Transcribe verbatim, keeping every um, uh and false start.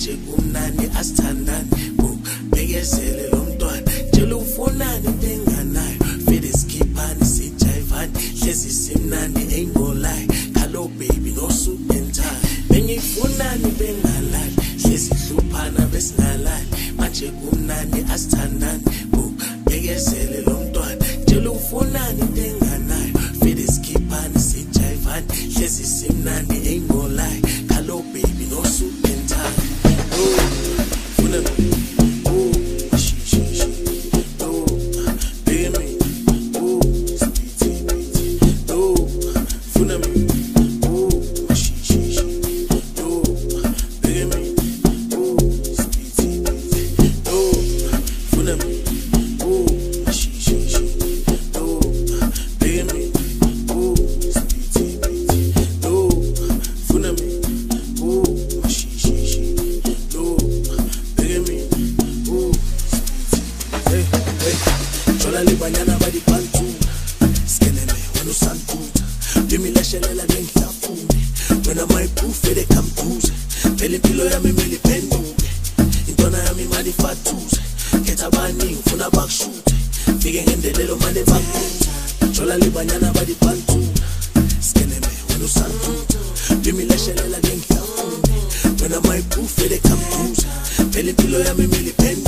manje kumnandi asithandani bo bekezele lo mntwana tshela ufunani intenganayo fede skiphani sijayivani hlezi simnandi ain't gonna lie hello baby no suit and tie bengifunani bengalali hlezi hluphana besingalali manje kumnandi asithandani bo bekezele lo mntwana tshela ufunani intenganayo fede skiphani sijayivani hlezi simnandi ain't gonna lie hello baby no suit and tie oh funa oh she she she oh baby oh sweetie sweetie oh funa oh she she she oh baby oh sweetie sweetie oh funa oh she she she oh baby oh sweetie sweetie oh funa oh she she she oh baby oh sweetie hey hey chola libanyana badi bantu skeneme wenu santuta bimilashelela bengihlafune wena my proof they come cruise phela impilo yami meli penduke intona yami mali fatuze ketha bani ufuna bakushute fike ngendelelo manje bakuthi chola libanyana badi bantu skeneme wenu santuta bimilashelela bengihlafune wena my proof they come cruise phela impilo yami meli penduke